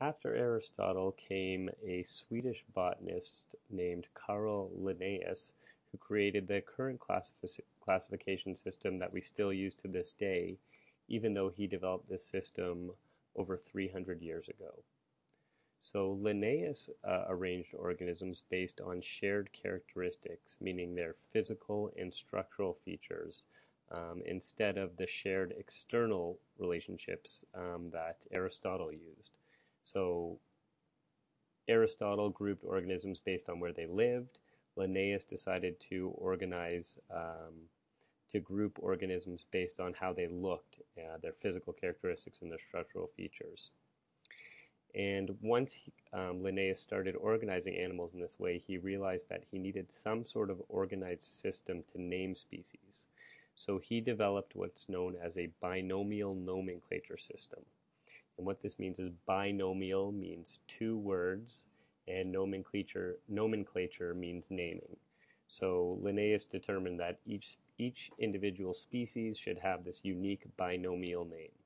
After Aristotle came a Swedish botanist named Carl Linnaeus, who created the current classification system that we still use to this day, even though he developed this system over 300 years ago. So Linnaeus arranged organisms based on shared characteristics, meaning their physical and structural features, instead of the shared external relationships that Aristotle used. So Aristotle grouped organisms based on where they lived. Linnaeus decided to group organisms based on how they looked, their physical characteristics and their structural features. And once Linnaeus started organizing animals in this way, he realized that he needed some sort of organized system to name species. So he developed what's known as a binomial nomenclature system. And what this means is binomial means two words, and nomenclature means naming. So Linnaeus determined that each individual species should have this unique binomial name.